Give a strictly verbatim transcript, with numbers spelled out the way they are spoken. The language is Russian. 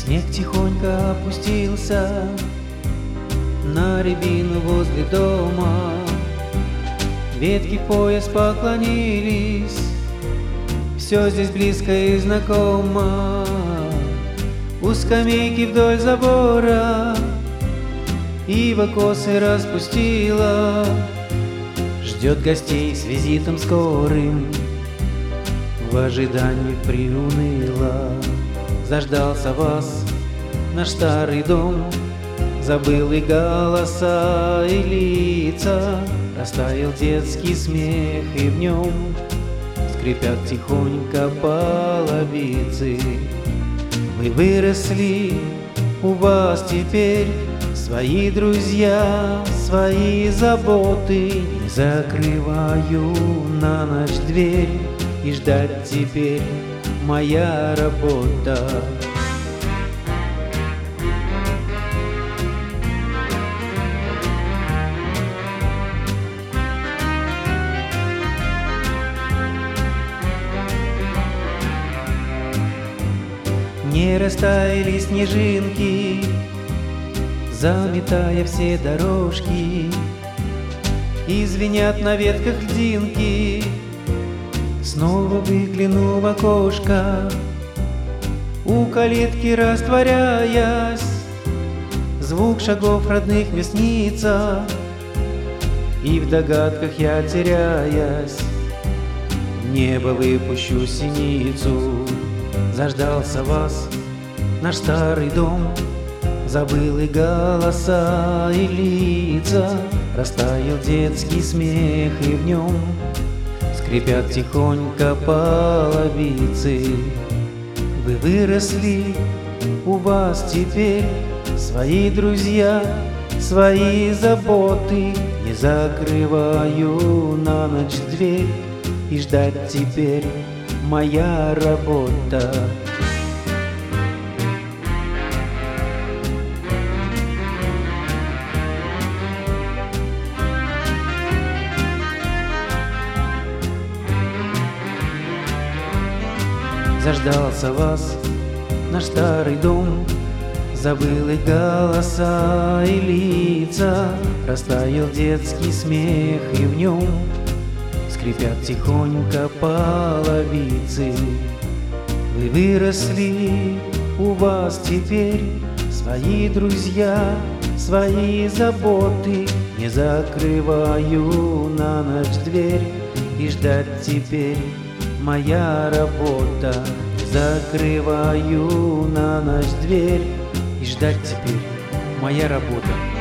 Снег тихонько опустился на рябину возле дома. Ветки в пояс поклонились, все здесь близко и знакомо. У скамейки вдоль забора ива косы распустила, ждет гостей с визитом скорым, в ожидании приуныла. Заждался вас наш старый дом, забыл и голоса, и лица, растаял детский смех, и в нем скрипят тихонько половицы. Вы выросли, у вас теперь свои друзья, свои заботы. Не закрываю на ночь дверь, и ждать теперь моя работа. Не растаяли снежинки, заметая все дорожки, и звенят на ветках льдинки. Снова выгляну в окошко, у калитки растворяясь, звук шагов родных мне снится, и в догадках я теряясь, в небо выпущу синицу. Заждался вас наш старый дом, забыл и голоса, и лица, растаял детский смех, и в нем скрипят тихонько половицы. Вы выросли, у вас теперь свои друзья, свои заботы. Не закрываю на ночь дверь, и ждать теперь моя работа. Заждался вас наш старый дом, забыл и голоса, и лица, растаял детский смех, и в нем скрипят тихонько половицы. Вы выросли, у вас теперь свои друзья, свои заботы. Не закрываю на ночь дверь, и ждать теперь моя работа. Закрываю на ночь дверь, и ждать теперь моя работа.